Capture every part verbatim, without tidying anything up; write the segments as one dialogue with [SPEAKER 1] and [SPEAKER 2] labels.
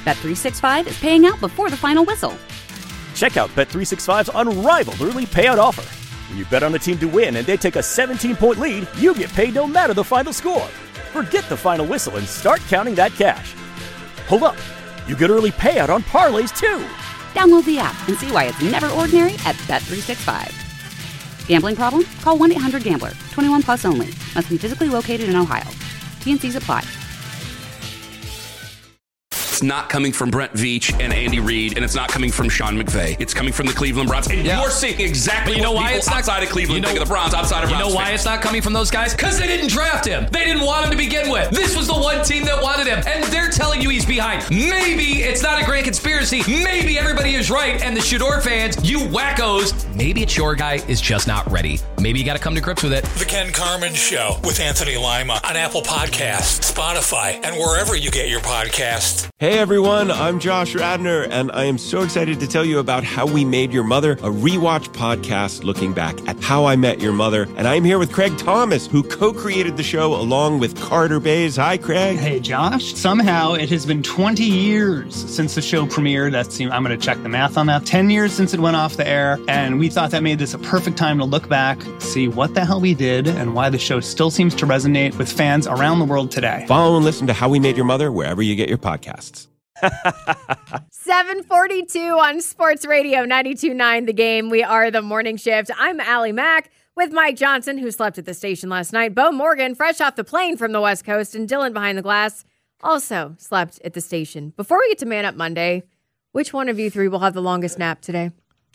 [SPEAKER 1] Bet three sixty-five is paying out before the final whistle.
[SPEAKER 2] Check out Bet three sixty-five's unrivaled early payout offer. When you bet on a team to win and they take a seventeen-point lead, you get paid no matter the final score. Forget the final whistle and start counting that cash. Hold up. You get early payout on parlays, too.
[SPEAKER 1] Download the app and see why it's never ordinary at Bet three sixty-five. Gambling problem? Call one eight hundred gambler. twenty-one plus only. Must be physically located in Ohio. T and Cs apply.
[SPEAKER 3] It's not coming from Brent Veach and Andy Reid, and it's not coming from Sean McVay. It's coming from the Cleveland Browns. And yeah. you're seeing exactly you know what why people it's not, outside of Cleveland you know, think of the Browns, outside of
[SPEAKER 4] You
[SPEAKER 3] Browns
[SPEAKER 4] know why
[SPEAKER 3] fans.
[SPEAKER 4] it's not coming from those guys? Because they didn't draft him. They didn't want him to begin with. This was the one team that wanted him, and they're telling you he's behind. Maybe it's not a grand conspiracy. Maybe everybody is right, and the Shador fans, you wackos, maybe it's your guy is just not ready. Maybe you got to come to grips with it.
[SPEAKER 5] The Ken Carman Show with Anthony Lima on Apple Podcasts, Spotify, and wherever you get your podcasts.
[SPEAKER 6] Hey everyone, I'm Josh Radner, and I am so excited to tell you about How We Made Your Mother, a rewatch podcast looking back at How I Met Your Mother. And I'm here with Craig Thomas, who co-created the show along with Carter Bays. Hi, Craig.
[SPEAKER 7] Hey, Josh. Somehow it has been twenty years since the show premiered. That's, I'm going to check the math on that. ten years since it went off the air, and we thought that made this a perfect time to look back, see what the hell we did, and why the show still seems to resonate with fans around the world today.
[SPEAKER 6] Follow and listen to How We Made Your Mother wherever you get your podcasts.
[SPEAKER 8] seven forty-two on Sports Radio ninety-two point nine The Game. We are the Morning Shift. I'm Allie Mack with Mike Johnson, who slept at the station last night. Bo Morgan, fresh off the plane from the West Coast, and Dylan behind the glass also slept at the station. Before we get to Man Up Monday, which one of you three will have the longest nap today?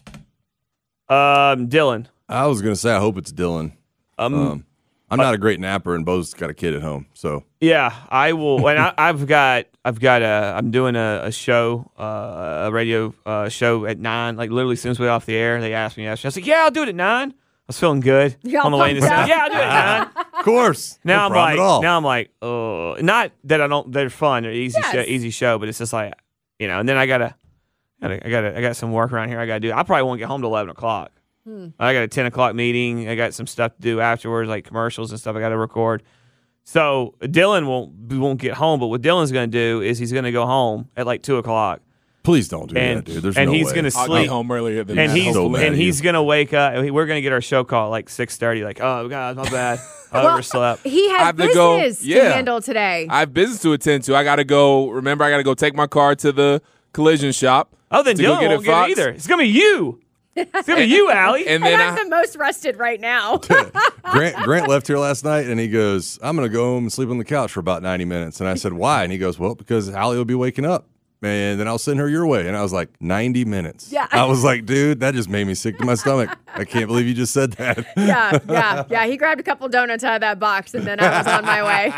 [SPEAKER 9] Um, Dylan.
[SPEAKER 10] I was gonna say I hope it's Dylan.
[SPEAKER 9] Um,
[SPEAKER 10] um I'm not a great napper, and Bo's got a kid at home, so
[SPEAKER 9] yeah, I will. And I, I've got, I've got a, I'm doing a, a show, uh, a radio uh, show at nine. Like literally, as soon as we got off the air, they asked me. I was like, "Yeah, I'll do it at nine." I was feeling good
[SPEAKER 8] Y'all
[SPEAKER 9] on the way to the Yeah, I'll do it at nine.
[SPEAKER 10] Of course.
[SPEAKER 9] Now
[SPEAKER 10] no
[SPEAKER 9] I'm
[SPEAKER 10] problem
[SPEAKER 9] like,
[SPEAKER 10] at all.
[SPEAKER 9] now I'm like, oh, not that I don't. They're fun. They're easy,
[SPEAKER 8] Yes.
[SPEAKER 9] show, easy show, but it's just like, you know. And then I gotta, gotta I gotta, I got some work around here. I gotta do. I probably won't get home till eleven o'clock. Hmm. I got a ten o'clock meeting. I got some stuff to do afterwards, like commercials and stuff I got to record. So Dylan won't won't get home, but what Dylan's going to do is he's going to go home at like two o'clock.
[SPEAKER 10] Please don't do
[SPEAKER 9] and,
[SPEAKER 10] that, dude. There's
[SPEAKER 9] and
[SPEAKER 10] no
[SPEAKER 9] he's
[SPEAKER 10] way.
[SPEAKER 9] going to
[SPEAKER 11] I'll
[SPEAKER 9] sleep
[SPEAKER 11] get home earlier than
[SPEAKER 9] and
[SPEAKER 11] that.
[SPEAKER 9] he's
[SPEAKER 10] So
[SPEAKER 9] and he's
[SPEAKER 10] you.
[SPEAKER 9] going to wake up. We're going to get our show call at like six thirty. Like, oh god, my bad, I
[SPEAKER 8] Well,
[SPEAKER 9] overslept.
[SPEAKER 8] He
[SPEAKER 11] I
[SPEAKER 8] has
[SPEAKER 11] have to go-
[SPEAKER 8] business to
[SPEAKER 11] yeah.
[SPEAKER 8] handle today.
[SPEAKER 11] I have business to attend to. I got to go. Remember, I got to go take my car to the collision shop.
[SPEAKER 9] Oh, then
[SPEAKER 11] to go
[SPEAKER 9] Dylan
[SPEAKER 11] get
[SPEAKER 9] won't
[SPEAKER 11] it
[SPEAKER 9] get it
[SPEAKER 11] Fox.
[SPEAKER 9] either. It's going to be you. It's going to be you, Allie.
[SPEAKER 11] And
[SPEAKER 8] and
[SPEAKER 11] then
[SPEAKER 8] I'm
[SPEAKER 11] I,
[SPEAKER 8] the most rested right now.
[SPEAKER 10] Grant Grant left here last night, and he goes, "I'm gonna go home and sleep on the couch for about ninety minutes." And I said, "Why?" And he goes, "Well, because Allie will be waking up, and then I'll send her your way." And I was like, ninety minutes.
[SPEAKER 8] Yeah.
[SPEAKER 10] I was like, dude, that just made me sick to my stomach. I can't believe you just said that.
[SPEAKER 8] yeah, yeah, yeah. He grabbed a couple donuts out of that box, and then I was on my way.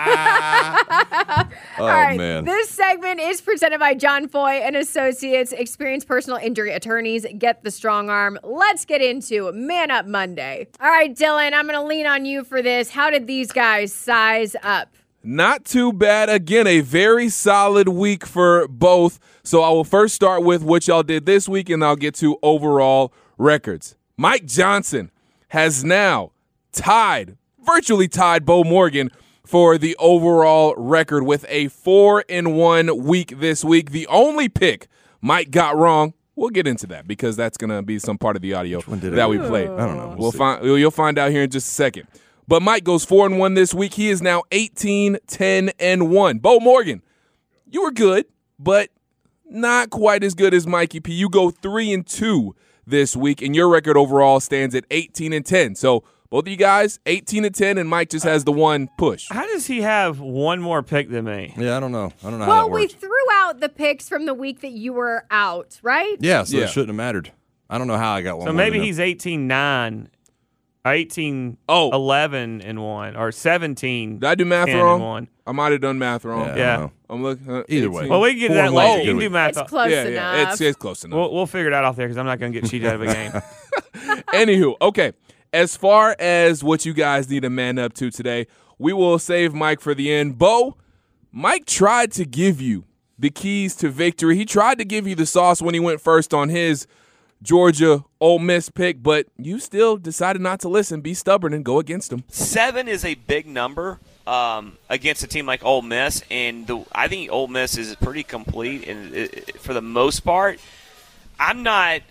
[SPEAKER 10] Oh,
[SPEAKER 8] All right,
[SPEAKER 10] man.
[SPEAKER 8] This segment is presented by John Foy and Associates, experienced personal injury attorneys. Get the strong arm. Let's get into Man Up Monday. All right, Dylan, I'm going to lean on you for this. How did these guys size up?
[SPEAKER 11] not too bad. Again, a very solid week for both. So I will first start with what y'all did this week, and I'll get to overall records. Mike Johnson has now tied, virtually tied Bo Morgan for the overall record with a four and one week this week. The only pick Mike got wrong, we'll get into that because that's going to be some part of the audio that we played.
[SPEAKER 10] I don't know. We'll,
[SPEAKER 11] we'll find you'll find out here in just a second. But Mike goes four and one this week. He is now eighteen, ten, and one. Bo Morgan, you were good, but not quite as good as Mikey P. You go three and two this week, and your record overall stands at eighteen and ten. So both of you guys, eighteen and ten, and Mike just has the one push.
[SPEAKER 9] How does he have one more pick than me?
[SPEAKER 10] Yeah, I don't know. I don't know
[SPEAKER 8] well,
[SPEAKER 10] how that
[SPEAKER 8] we
[SPEAKER 10] works.
[SPEAKER 8] threw out the picks from the week that you were out, right?
[SPEAKER 10] Yeah, so
[SPEAKER 11] Yeah.
[SPEAKER 10] it shouldn't have mattered. I don't know how I got one.
[SPEAKER 9] So
[SPEAKER 10] more
[SPEAKER 9] maybe
[SPEAKER 10] than him.
[SPEAKER 9] he's eighteen nine, eighteen
[SPEAKER 11] Oh.
[SPEAKER 9] eleven and one, or seventeen.
[SPEAKER 11] Did I do math
[SPEAKER 9] ten
[SPEAKER 11] wrong?
[SPEAKER 9] and one.
[SPEAKER 11] I might have done math wrong.
[SPEAKER 10] Yeah. I
[SPEAKER 9] Yeah.
[SPEAKER 10] don't know.
[SPEAKER 11] I'm looking. Uh,
[SPEAKER 10] Either
[SPEAKER 11] eighteen.
[SPEAKER 10] way.
[SPEAKER 9] Well, we can get to
[SPEAKER 10] Four
[SPEAKER 9] that
[SPEAKER 10] and
[SPEAKER 9] later.
[SPEAKER 10] one's
[SPEAKER 9] You
[SPEAKER 10] a
[SPEAKER 9] can
[SPEAKER 10] good
[SPEAKER 9] do
[SPEAKER 10] week.
[SPEAKER 9] math.
[SPEAKER 8] It's close
[SPEAKER 11] yeah,
[SPEAKER 8] enough.
[SPEAKER 11] yeah, it's, it's close enough.
[SPEAKER 9] We'll, we'll figure it out off there because I'm not going to get cheated out of a game.
[SPEAKER 11] Anywho, okay. As far as what you guys need to man up to today, we will save Mike for the end. Bo, Mike tried to give you the keys to victory. He tried to give you the sauce when he went first on his Georgia Ole Miss pick, but you still decided not to listen, be stubborn, and go against him.
[SPEAKER 12] Seven is a big number. um, against a team like Ole Miss, and the, I think Ole Miss is pretty complete. And it, for the most part, I'm not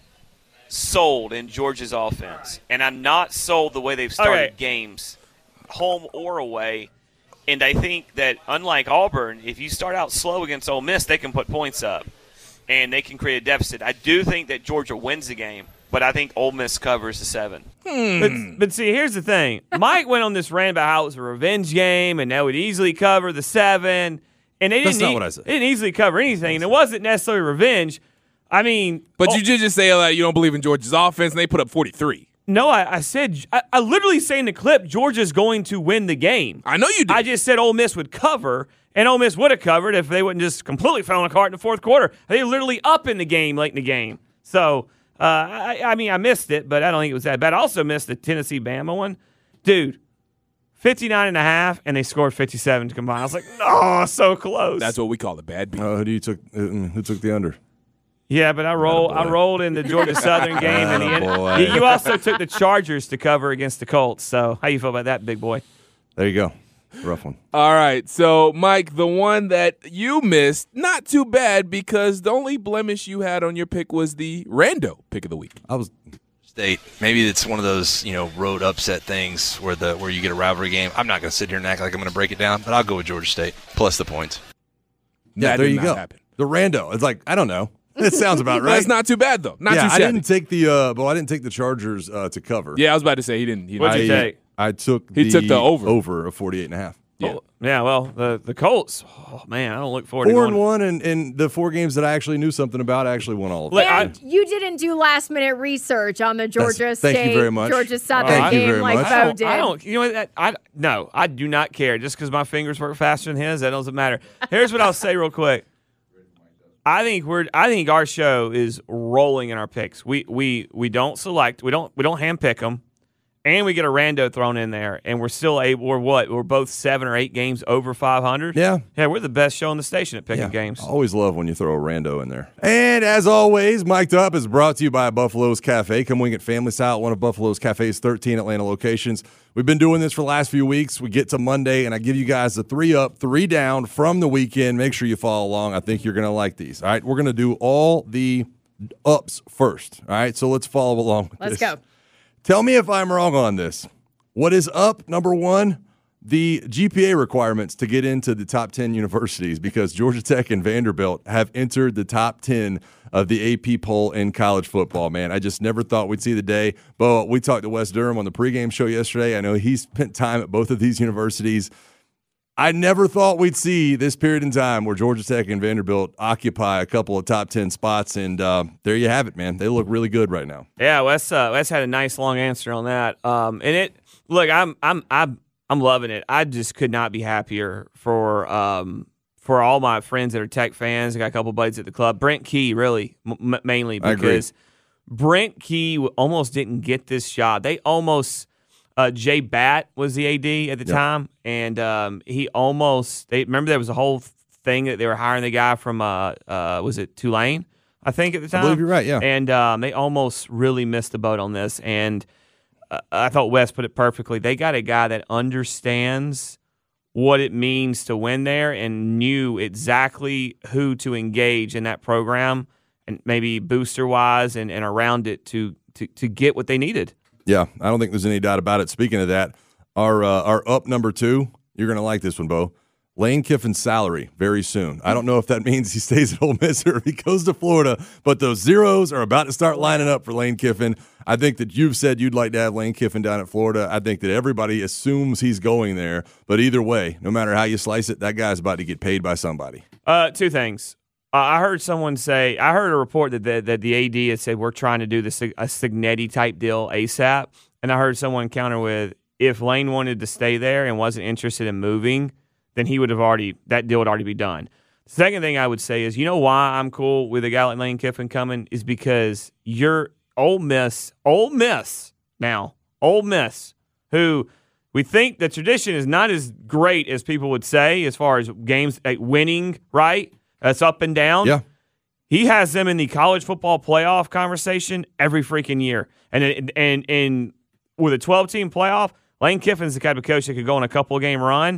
[SPEAKER 12] sold in Georgia's offense, and I'm not sold the way they've started
[SPEAKER 9] okay.
[SPEAKER 12] games, home or away. And I think that unlike Auburn, if you start out slow against Ole Miss, they can put points up, and they can create a deficit. I do think that Georgia wins the game, but I think Ole Miss covers the seven.
[SPEAKER 9] Hmm. But, but see, here's the thing. Mike went on this rant about how it was a revenge game, and they would easily cover the seven. And they
[SPEAKER 10] That's
[SPEAKER 9] didn't,
[SPEAKER 10] not
[SPEAKER 9] e-
[SPEAKER 10] what I said.
[SPEAKER 9] They didn't easily cover anything, and it wasn't necessarily revenge. I mean,
[SPEAKER 11] But
[SPEAKER 9] oh,
[SPEAKER 11] you did just say that you don't believe in Georgia's offense, and they put up forty-three.
[SPEAKER 9] No, I, I said I, I literally say in the clip Georgia's going to win the game.
[SPEAKER 11] I know you did.
[SPEAKER 9] I just said Ole Miss would cover, and Ole Miss would have covered if they wouldn't just completely fell apart in the fourth quarter. They were literally up in the game late in the game. So, uh, I, I mean, I missed it, but I don't think it was that bad. I also missed the Tennessee-Bama one. Dude, fifty-nine and a half, and they scored fifty-seven to combine. I was like, oh, so close.
[SPEAKER 11] That's what we call a bad beat.
[SPEAKER 10] Uh, who do you took? Uh, who took the under?
[SPEAKER 9] Yeah, but I rolled. I rolled in the Georgia Southern game, and the, you, you also took the Chargers to cover against the Colts. So, how you feel about that, big boy?
[SPEAKER 10] There you go. Rough one.
[SPEAKER 11] All right, so Mike, the one that you missed, not too bad because the only blemish you had on your pick was the rando pick of the week.
[SPEAKER 10] I was
[SPEAKER 13] State. Maybe it's one of those, you know, road upset things where the where you get a rivalry game. I'm not going to sit here and act like I'm going to break it down, but I'll go with Georgia State plus the points.
[SPEAKER 10] Yeah,
[SPEAKER 11] That
[SPEAKER 10] there
[SPEAKER 11] did
[SPEAKER 10] you
[SPEAKER 11] not
[SPEAKER 10] go.
[SPEAKER 11] happen.
[SPEAKER 10] The rando. It's like I don't know. It sounds about right.
[SPEAKER 11] That's not too bad though. Not
[SPEAKER 10] yeah,
[SPEAKER 11] too
[SPEAKER 10] I
[SPEAKER 11] shabby.
[SPEAKER 10] didn't take the. Uh, well, I didn't take the Chargers uh, to cover.
[SPEAKER 11] Yeah, I was about to say he didn't. He didn't.
[SPEAKER 9] What'd you
[SPEAKER 10] I,
[SPEAKER 9] take?
[SPEAKER 10] I took.
[SPEAKER 11] He
[SPEAKER 10] the
[SPEAKER 11] took the over.
[SPEAKER 10] over of forty-eight and a half.
[SPEAKER 11] Yeah.
[SPEAKER 9] Oh, yeah, well, the, the Colts, oh, man, I don't look forward
[SPEAKER 10] Four
[SPEAKER 9] to
[SPEAKER 10] and
[SPEAKER 9] going.
[SPEAKER 10] one, and, and the four games that I actually knew something about, I actually won all of them.
[SPEAKER 9] Look, I-
[SPEAKER 8] And you didn't do last minute research on the Georgia
[SPEAKER 10] thank you
[SPEAKER 8] State,
[SPEAKER 10] very much.
[SPEAKER 8] Georgia Southern
[SPEAKER 10] Thank you
[SPEAKER 8] game
[SPEAKER 10] very
[SPEAKER 8] like
[SPEAKER 10] much.
[SPEAKER 8] Bo
[SPEAKER 9] I don't,
[SPEAKER 8] did.
[SPEAKER 9] I don't, you know what, that, I, no, I do not care. Just because my fingers work faster than his, that doesn't matter. Here's what I'll say real quick. I think we're. I think our show is rolling in our picks. We we we don't select. We don't we don't handpick them, and we get a rando thrown in there, and we're still able. We're what? We're both seven or eight games over five hundred.
[SPEAKER 10] Yeah.
[SPEAKER 9] yeah. We're the best show on the station at picking
[SPEAKER 10] Yeah.
[SPEAKER 9] games.
[SPEAKER 10] I always love when you throw a rando in there. And as always, Mic'd Up is brought to you by Buffalo's Cafe. Come wing it family style at one of Buffalo's Cafe's thirteen Atlanta locations. We've been doing this for the last few weeks. We get to Monday, and I give you guys the three up, three down from the weekend. Make sure you follow along. I think you're going to like these. All right, we're going to do all the ups first. All right, so let's follow along with
[SPEAKER 8] Let's
[SPEAKER 10] this.
[SPEAKER 8] go.
[SPEAKER 10] Tell me if I'm wrong on this. What is up, number one? The G P A requirements to get into the top ten universities, because Georgia Tech and Vanderbilt have entered the top ten of the A P poll in college football, man. I just never thought we'd see the day. But we talked to Wes Durham on the pregame show yesterday. I know he spent time at both of these universities. I never thought we'd see this period in time where Georgia Tech and Vanderbilt occupy a couple of top ten spots, and uh, there you have it, man. They look really good right now.
[SPEAKER 9] Yeah, Wes. Uh, Wes had a nice long answer on that. Um, and it look, I'm I'm I'm I'm loving it. I just could not be happier for um for all my friends that are Tech fans. I got a couple buddies at the club. Brent Key, really, m- mainly
[SPEAKER 10] I agree.
[SPEAKER 9] because Brent Key almost didn't get this job. They almost. Uh, Jay Batt was the A D at the
[SPEAKER 10] Yep.
[SPEAKER 9] time, and um, he almost. They remember there was a whole thing that they were hiring the guy from. Uh, uh, was it Tulane? I think at the time.
[SPEAKER 10] I believe you're right, yeah.
[SPEAKER 9] And um, they almost really missed the boat on this. And uh, I thought Wes put it perfectly. They got a guy that understands what it means to win there and knew exactly who to engage in that program and maybe booster wise and, and around it to, to to get what they needed.
[SPEAKER 10] Yeah, I don't think there's any doubt about it. Speaking of that, our uh, our up number two, you're going to like this one, Bo. Lane Kiffin's salary very soon. I don't know if that means he stays at Ole Miss or if he goes to Florida, but those zeros are about to start lining up for Lane Kiffin. I think that you've said you'd like to have Lane Kiffin down at Florida. I think that everybody assumes he's going there, but either way, no matter how you slice it, that guy's about to get paid by somebody.
[SPEAKER 9] Uh, two things. Uh, I heard someone say, I heard a report that the, that the A D had said we're trying to do this a Signetti type deal ASAP, and I heard someone counter with, if Lane wanted to stay there and wasn't interested in moving, then he would have already, that deal would already be done. The second thing I would say is, you know why I'm cool with a guy like Lane Kiffin coming is because you're Ole Miss, Ole Miss now, Ole Miss, who we think the tradition is not as great as people would say as far as games like winning, right? That's up and down.
[SPEAKER 10] Yeah.
[SPEAKER 9] He has them in the college football playoff conversation every freaking year. And and and with a twelve-team playoff, Lane Kiffin's the type of coach that could go on a couple-game run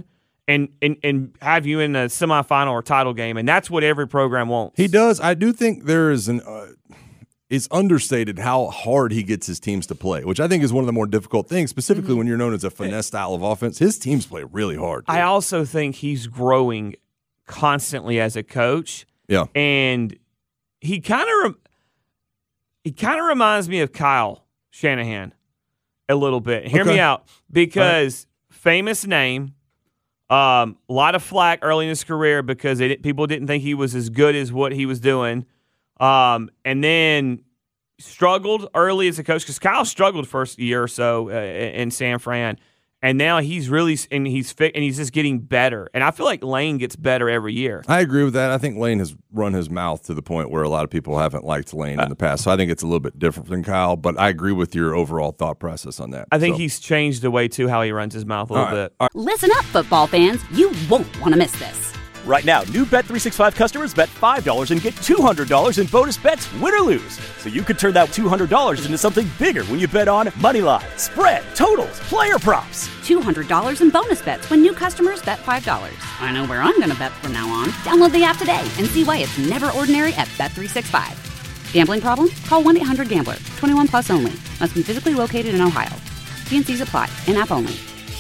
[SPEAKER 9] and, and, and have you in a semifinal or title game, and that's what every program wants.
[SPEAKER 10] He does. I do think there is an uh, it's understated how hard he gets his teams to play, which I think is one of the more difficult things, specifically mm-hmm. when you're known as a finesse style of offense. His teams play really hard. Dude.
[SPEAKER 9] I also think he's growing constantly as a coach.
[SPEAKER 10] Yeah.
[SPEAKER 9] And he kind of re- he kind of reminds me of Kyle Shanahan a little bit. Hear okay. me out, because right. famous name, um, a lot of flack early in his career because they, people didn't think he was as good as what he was doing. Um, and then struggled early as a coach, because Kyle struggled first year or so uh, in San Fran, and now he's really and he's fit and he's just getting better. And I feel like Lane gets better every year.
[SPEAKER 10] I agree with that. I think Lane has run his mouth to the point where a lot of people haven't liked Lane in the past. So I think it's a little bit different than Kyle, but I agree with your overall thought process on that.
[SPEAKER 9] I think
[SPEAKER 10] so.
[SPEAKER 9] he's changed the way too how he runs his mouth a little
[SPEAKER 10] All right.
[SPEAKER 9] bit.
[SPEAKER 10] All right.
[SPEAKER 1] Listen up, football fans. You won't want to miss this.
[SPEAKER 2] Right now, new Bet three sixty-five customers bet five dollars and get two hundred dollars in bonus bets, win or lose. So you could turn that two hundred dollars into something bigger when you bet on money line, spread, totals, player props.
[SPEAKER 1] two hundred dollars in bonus bets when new customers bet five dollars. I know where I'm going to bet from now on. Download the app today and see why it's never ordinary at Bet three sixty-five. Gambling problem? Call one eight hundred gambler. twenty-one plus only. Must be physically located in Ohio. T N Cs apply. In-app only.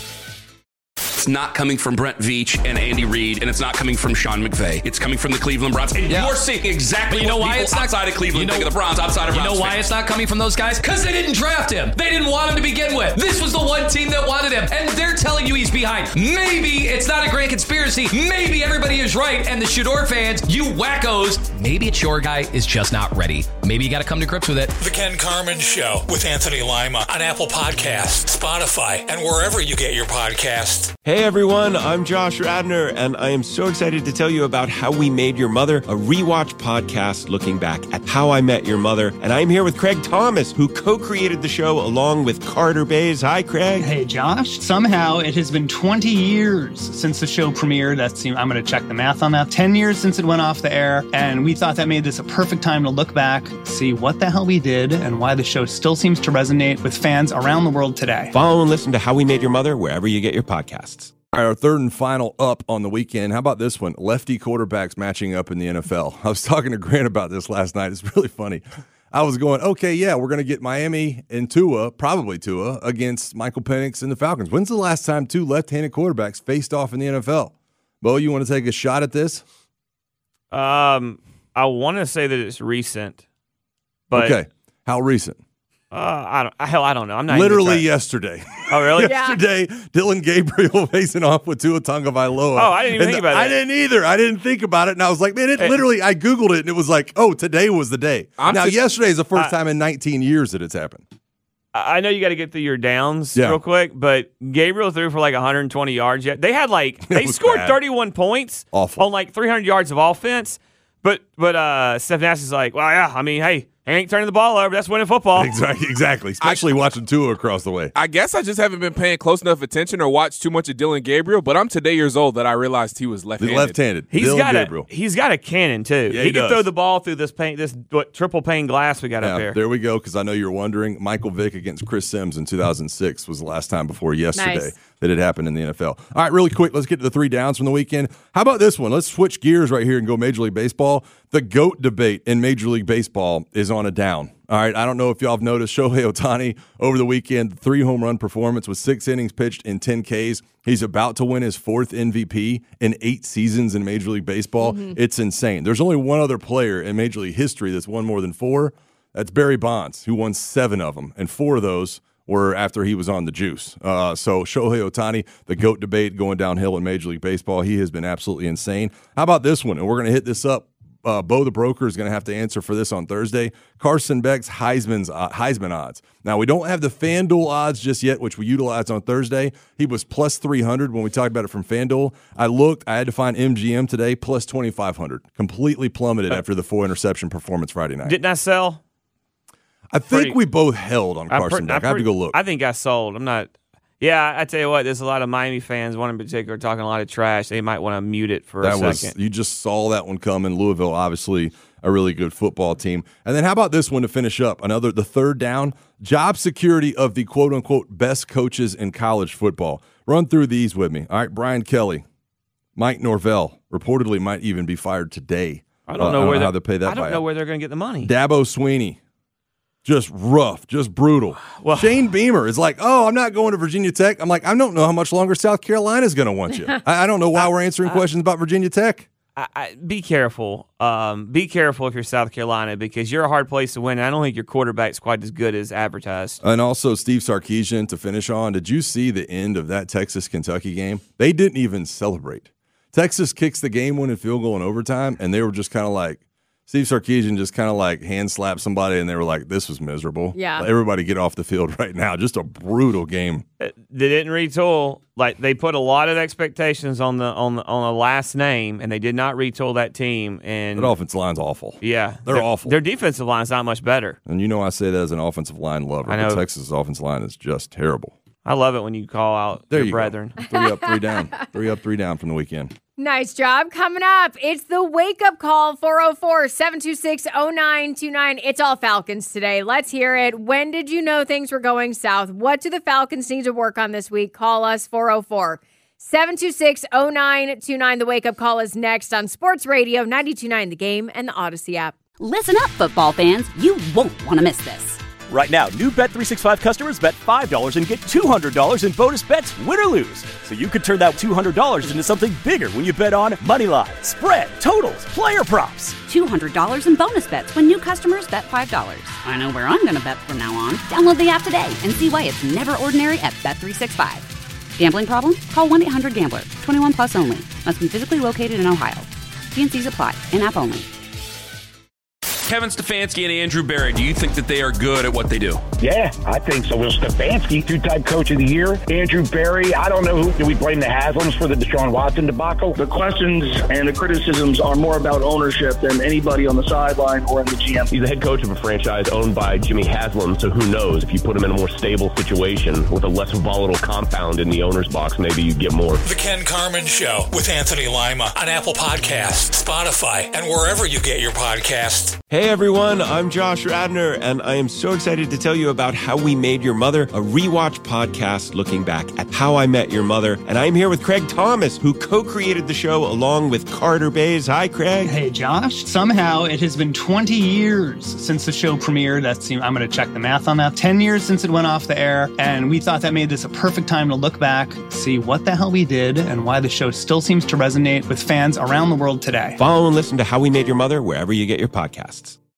[SPEAKER 3] It's not coming from Brent Veach and Andy Reid, and it's not coming from Sean McVay. It's coming from the Cleveland Browns. And yeah. you're seeing exactly
[SPEAKER 4] but you know
[SPEAKER 3] what
[SPEAKER 4] why
[SPEAKER 3] people
[SPEAKER 4] it's not,
[SPEAKER 3] outside of Cleveland you know, think of the Browns, outside of
[SPEAKER 4] You
[SPEAKER 3] Browns
[SPEAKER 4] know why
[SPEAKER 3] fans.
[SPEAKER 4] it's not coming from those guys? Because they didn't draft him. They didn't want him to begin with. This was the one team that wanted him, and they're telling you he's behind. Maybe it's not a grand conspiracy. Maybe everybody is right, and the Shador fans, you wackos, maybe it's your guy is just not ready. Maybe you got to come to grips with it.
[SPEAKER 5] The Ken Carman Show with Anthony Lima on Apple Podcasts, Spotify, and wherever you get your podcasts.
[SPEAKER 6] Hey everyone, I'm Josh Radner, and I am so excited to tell you about How We Made Your Mother, a rewatch podcast looking back at How I Met Your Mother. And I'm here with Craig Thomas, who co-created the show along with Carter Bays. Hi, Craig.
[SPEAKER 7] Hey, Josh. Somehow it has been twenty years since the show premiered. That's, I'm going to check the math on that. ten years since it went off the air, and we thought that made this a perfect time to look back, see what the hell we did, and why the show still seems to resonate with fans around the world today.
[SPEAKER 6] Follow and listen to How We Made Your Mother wherever you get your podcasts.
[SPEAKER 10] All right, our third and final up on the weekend. How about this one? Lefty quarterbacks matching up in the N F L. I was talking to Grant about this last night. It's really funny. I was going, okay, yeah, we're going to get Miami and Tua, probably Tua, against Michael Penix and the Falcons. When's the last time two left-handed quarterbacks faced off in the N F L? Bo, you want to take a shot at this?
[SPEAKER 9] Um, I want to say that it's recent. But
[SPEAKER 10] okay, how recent?
[SPEAKER 9] Uh, I don't. Hell, I don't know. I'm not
[SPEAKER 10] literally yesterday.
[SPEAKER 9] Oh, really?
[SPEAKER 10] yesterday, yeah. Dylan Gabriel facing off with Tua Tagovailoa.
[SPEAKER 9] Oh, I didn't even and think about
[SPEAKER 10] I
[SPEAKER 9] it.
[SPEAKER 10] I didn't either. I didn't think about it, and I was like, man, it
[SPEAKER 9] hey.
[SPEAKER 10] literally. I googled it, and it was like, oh, today was the day. I'm now, just, yesterday is the first
[SPEAKER 9] I,
[SPEAKER 10] time in nineteen years that it's happened.
[SPEAKER 9] I know you got to get through your downs
[SPEAKER 10] yeah.
[SPEAKER 9] real quick, but Gabriel threw for like one hundred twenty yards. Yet they had like they scored
[SPEAKER 10] bad.
[SPEAKER 9] thirty-one points
[SPEAKER 10] Awful.
[SPEAKER 9] on like three hundred yards of offense. But but uh, Steph Nash is like, well, yeah, I mean, hey. He ain't turning the ball over. That's winning football.
[SPEAKER 10] Exactly, exactly. Especially I, watching Tua across the way.
[SPEAKER 11] I guess I just haven't been paying close enough attention or watched too much of Dylan Gabriel, but I'm today years old that I realized he was left-handed.
[SPEAKER 10] Left-handed.
[SPEAKER 9] He's
[SPEAKER 10] Dylan
[SPEAKER 9] got
[SPEAKER 10] Gabriel.
[SPEAKER 9] a he's got a cannon too.
[SPEAKER 10] Yeah,
[SPEAKER 9] he,
[SPEAKER 10] he
[SPEAKER 9] can
[SPEAKER 10] does.
[SPEAKER 9] throw the ball through this pane, this what, triple pane glass we got
[SPEAKER 10] yeah,
[SPEAKER 9] up there.
[SPEAKER 10] There we go. Because I know you're wondering, Michael Vick against Chris Sims in two thousand six was the last time before yesterday
[SPEAKER 8] nice.
[SPEAKER 10] that it happened in the N F L. All right, really quick, let's get to the three downs from the weekend. How about this one? Let's switch gears right here and go Major League Baseball. The GOAT debate in Major League Baseball is on a down. All right, I don't know if y'all have noticed Shohei Ohtani over the weekend, three home run performance with six innings pitched in ten Ks. He's about to win his fourth M V P in eight seasons in Major League Baseball. Mm-hmm. It's insane. There's only one other player in Major League history that's won more than four. That's Barry Bonds, who won seven of them, and four of those were after he was on the juice. Uh, so Shohei Ohtani, the GOAT debate going downhill in Major League Baseball. He has been absolutely insane. How about this one? And we're going to hit this up. Uh, Bo the broker is going to have to answer for this on Thursday. Carson Beck's Heisman's uh, Heisman odds. Now, we don't have the FanDuel odds just yet, which we utilized on Thursday. He was plus three hundred when we talked about it from FanDuel. I looked. I had to find M G M today, plus twenty-five hundred. Completely plummeted after the four interception performance Friday night.
[SPEAKER 9] Didn't I sell?
[SPEAKER 10] I think
[SPEAKER 9] Pretty,
[SPEAKER 10] we both held on Carson
[SPEAKER 9] pre-
[SPEAKER 10] Beck. I,
[SPEAKER 9] pre-
[SPEAKER 10] I have to go look.
[SPEAKER 9] I think I sold. I'm not. Yeah, I tell you what, there's a lot of Miami fans, one in particular, talking a lot of trash. They might want to mute it for
[SPEAKER 10] that
[SPEAKER 9] a
[SPEAKER 10] was,
[SPEAKER 9] second.
[SPEAKER 10] You just saw that one coming. Louisville, obviously, a really good football team. And then how about this one to finish up? Another, the third down, job security of the quote-unquote best coaches in college football. Run through these with me. All right, Brian Kelly, Mike Norvell reportedly might even be fired today.
[SPEAKER 9] I don't
[SPEAKER 10] uh,
[SPEAKER 9] know
[SPEAKER 10] I
[SPEAKER 9] where
[SPEAKER 10] don't know how
[SPEAKER 9] they
[SPEAKER 10] they pay that.
[SPEAKER 9] I don't
[SPEAKER 10] buyout.
[SPEAKER 9] know where they're going to get the money.
[SPEAKER 10] Dabo Sweeney, just rough, just brutal. Well, Shane Beamer is like, oh, I'm not going to Virginia Tech. I'm like, I don't know how much longer South Carolina is going to want you. I, I don't know why we're answering
[SPEAKER 9] I,
[SPEAKER 10] questions about Virginia Tech.
[SPEAKER 9] I, I, be careful. Um, be careful if you're South Carolina because you're a hard place to win. I don't think your quarterback's quite as good as advertised.
[SPEAKER 10] And also Steve Sarkisian to finish on. Did you see the end of that Texas-Kentucky game? They didn't even celebrate. Texas kicks the game-winning field goal in overtime, and they were just kind of like, Steve Sarkisian just kind of like hand slapped somebody, and they were like, this was miserable.
[SPEAKER 8] Yeah.
[SPEAKER 10] Like, everybody get off the field right now. Just a brutal game.
[SPEAKER 9] They didn't retool. Like they put a lot of expectations on the on the on the last name, and they did not retool that team. And
[SPEAKER 10] that offensive line's awful.
[SPEAKER 9] Yeah,
[SPEAKER 10] they're awful.
[SPEAKER 9] Their defensive line's not much better.
[SPEAKER 10] And you know I say that as an offensive line lover.
[SPEAKER 9] I know.
[SPEAKER 10] But Texas' offensive line is just terrible.
[SPEAKER 9] I love it when you call out
[SPEAKER 10] there
[SPEAKER 9] your
[SPEAKER 10] you
[SPEAKER 9] brethren.
[SPEAKER 10] Go. Three up, three down. Three up, three down from the weekend.
[SPEAKER 8] Nice job. Coming up, it's the wake-up call, four oh four, seven two six, oh nine two nine. It's all Falcons today. Let's hear it. When did you know things were going south? What do the Falcons need to work on this week? Call us, four oh four, seven two six, oh nine two nine. The wake-up call is next on Sports Radio ninety-two point nine The Game and the Odyssey app.
[SPEAKER 1] Listen up, football fans. You won't want to miss this.
[SPEAKER 2] Right now, new Bet three sixty-five customers bet five dollars and get two hundred dollars in bonus bets, win or lose. So you could turn that two hundred dollars into something bigger when you bet on money line, spread, totals, player props.
[SPEAKER 1] two hundred dollars in bonus bets when new customers bet five dollars. I know where I'm going to bet from now on. Download the app today and see why it's never ordinary at Bet three sixty-five. Gambling problem? Call one eight hundred gambler. twenty-one plus only. Must be physically located in Ohio. T and C's apply. In-app only.
[SPEAKER 3] Kevin Stefanski and Andrew Berry, do you think that they are good at what they do?
[SPEAKER 14] Yeah, I think so. Will Stefanski, two-time coach of the year. Andrew Berry, I don't know who. Do we blame the Haslams for the Deshaun Watson debacle?
[SPEAKER 15] The questions and the criticisms are more about ownership than anybody on the sideline or in the G M.
[SPEAKER 16] He's the head coach of a franchise owned by Jimmy Haslam, so who knows? If you put him in a more stable situation with a less volatile compound in the owner's box, maybe you get more.
[SPEAKER 5] The Ken Carman Show with Anthony Lima on Apple Podcasts, Spotify, and wherever you get your podcasts.
[SPEAKER 6] Hey everyone, I'm Josh Radner, and I am so excited to tell you about How We Made Your Mother, a rewatch podcast looking back at How I Met Your Mother. And I'm here with Craig Thomas, who co-created the show along with Carter Bays. Hi, Craig.
[SPEAKER 7] Hey, Josh. Somehow it has been twenty years since the show premiered. That's, I'm going to check the math on that. ten years since it went off the air, and we thought that made this a perfect time to look back, see what the hell we did, and why the show still seems to resonate with fans around the world today.
[SPEAKER 6] Follow and listen to How We Made Your Mother wherever you get your podcasts.